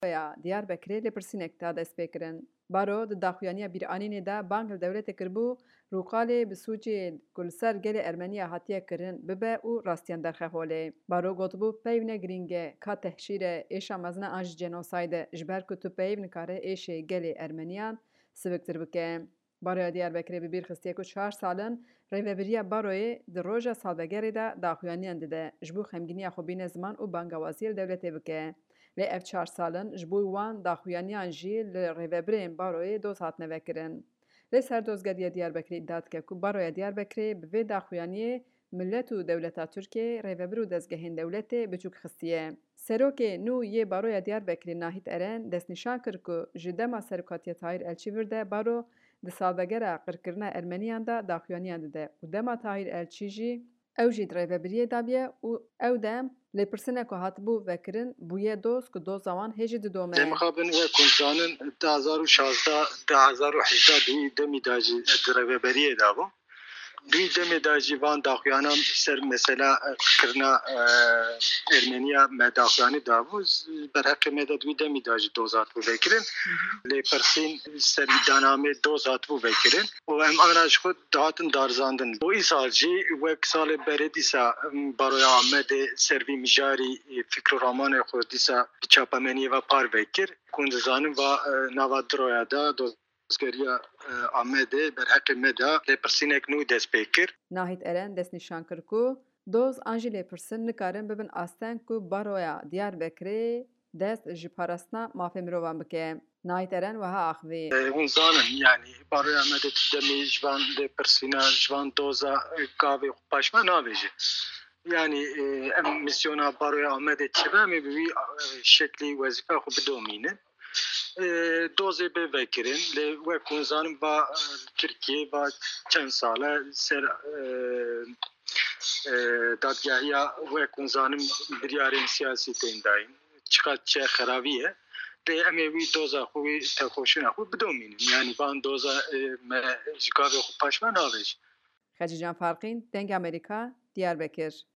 Ya Diyarbekirê lê pirsînek da dest pê kirin. Baro di daxuyaniya bîranînê de bang li dewletê kirbû rûqalê bi sûcê ku li ser gelê Ermeniya hatiye kirin bibe û rastiyan derxeholê. Baro gotibû peyv ne giring e ka tehşîre êşa mezin an ji genosayde ji ber ku tu peyv nikare êşê gelê Ermeniyan siviktir bike. Baroya Diyarbekirê bi bîr xistiye ku 4 salin rêveberiya baroyê di roja salvegerê de daxuyaniyan dide ji bo xemgîniya xwebînê ziman û bangewaziyê li dewletê bike. Lê ev 4 salin ji bo wan daxuyaniyan jî li rêveberên baroyê doz hatine vekirin. Lê Serdozgeriya Diyarbekirê îdia dike ku Baroya Diyarbekirê bi vê daxuyaniyê millet û dewleta Tirkiyeyê rêveber û dezgehên dewletê biçûk xistiye. Serokê nû yê Baroya Diyarbekirê Nahit Eren destnîşan kir ku ji dema Serokatiya Tahîr Elçî de baro di salvegera qirkirina Ermeniyan de daxuyaniyan dide û dema Tahîr Elçî jî ew jî di rêveberiyê dabiye û ew dem lêpirsinê ku hatibû vekirin bûye doz ku doza wan hêjî didome. Lê mixabin we ku zanin 2016 demî da jî di rêveberiyê dabû. Duî demê de jî van daxuyanan ser mesela kirina Ermeniya me daxuyanî dabû berheqê me de duî demî de jî doz hatibû vekirin. Lê pirsîn serî danamê doz hatibû vekirin û em ana ji xwe dihatin darzandin. Û îsal jî wek salê berê dîsa Baroya Amedê ser vî mijarî fikr û ramanê xwe dîsa bi çapemeniyê ve par vekir. Ku dizanin va nava Diroya de Dozgeriya Amedê berheqê me de lêpirsînek nû dest pê kir. Nahit Eren destnîşan kir ku doz an jî lêpirsin nikarin bibin asteng ku Baroya Diyarbekirê dest ji parastina mafê mirovan bike. Nahit Eren wiha axivî. Hûn zanin yani Baroya Amedê tu demê ji van lêpirsîna ji van doza gavê xwe paş me navêje. Yani em misyona Baroya Amedê çibe em ê bi wî şeklî wezîfe xwe bidomînin. Dozê bê vekirin lê wek hûn zanin va Tirkiye va çend sale ser dadgehiya wek hûn zanin biryarên siyasî tên dayîn. Çiqas çi xerabî ye. Lê em ê wî doza xwe wî tevxweşîna xwe bidomînin. Yani van doza me ji gavê xwe paş me navêje. Xecî Can Farqîn, Deng Amerîka, Diyarbekir.